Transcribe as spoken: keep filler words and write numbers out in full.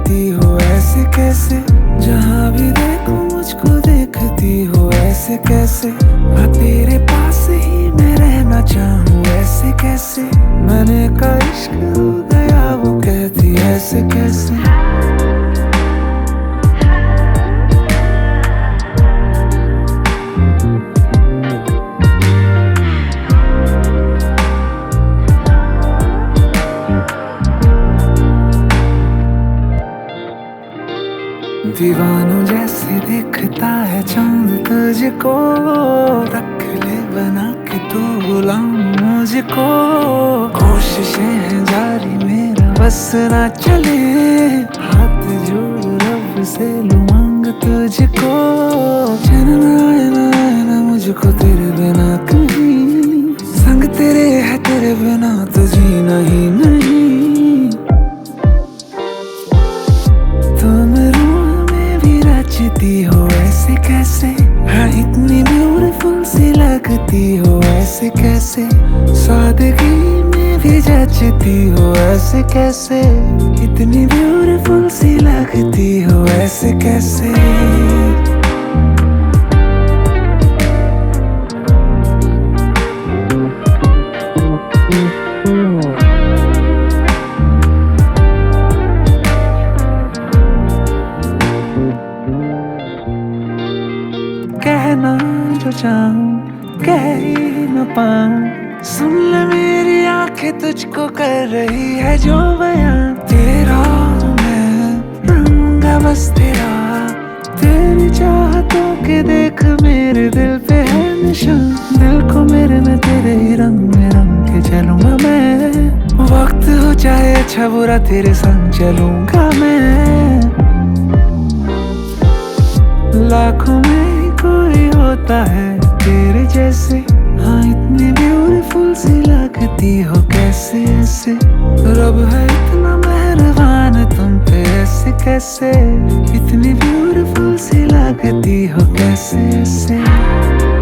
लगती हो ऐसे कैसे, जहाँ भी देखो मुझको देखती हो ऐसे कैसे, मैं तेरे पास ही मैं रहना चाहूँ ऐसे कैसे, मैंने कहा इश्क हो गया वो कहती ऐसे कैसे। दीवानों जैसे दिखता है चांद तुझको, रख ले बना के तू गुलाम मुझको, कोशिशें हैं जारी मेरा बस ना चले, हाथ जोड़ रब से लूं मांग तुझको, चैन ना आए ना आए ना मुझको तेरे बिना कहीं, संग तेरे है तेरे बिना तो जीना ही नहीं, तुम हो ऐसे कैसे, हाँ इतनी ब्यूटीफुल सी लगती हो ऐसे कैसे, सादगी में भी जचती हो ऐसे कैसे, इतनी ब्यूटीफुल सी लगती हो ऐसे कैसे। कहना जो चाहूं कह ही न पाऊं, सुन ले मेरी आंखें तुझको कर रही है जो बयां, तेरा मैं रहूंगा बस तेरा, तेरी चाहतों के देख मेरे दिल पे है निशान, दिल को मेरे में तेरे ही रंग में रंग के चलूंगा मैं, वक्त हो जाए अच्छा बुरा तेरे संग चलूंगा मैं, लाखों में कोई होता है तेरे जैसे, हाँ इतनी ब्यूटीफुल सी लगती हो कैसे ऐसे, रब है इतना मेहरबान तुम पे ऐसे कैसे, इतनी ब्यूटीफुल सी लगती हो कैसे ऐसे।